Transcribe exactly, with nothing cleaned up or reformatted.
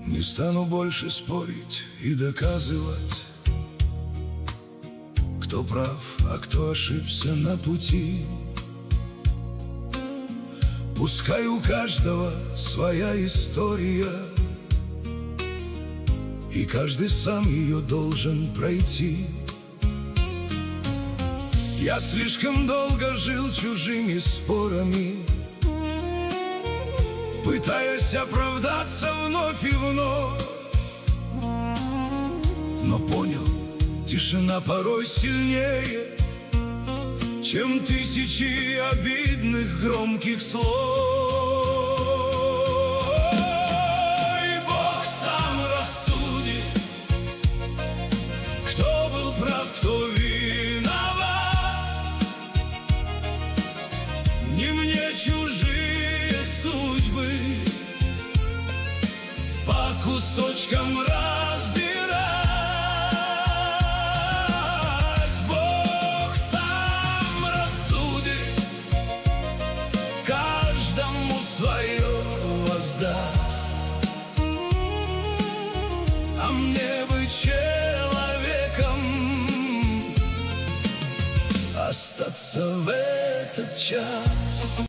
Не стану больше спорить и доказывать, кто прав, а кто ошибся на пути. Пускай у каждого своя история, и каждый сам ее должен пройти. Я слишком долго жил чужими спорами, пытаясь оправдаться вновь и вновь, но понял, тишина порой сильнее, чем тысячи обидных громких слов. И Бог сам рассудит, кто был прав, кто виноват. Не мне чужие судьбы по кусочкам разбирать. Бог сам рассудит, каждому свое воздаст. А мне быть человеком, остаться в этот час.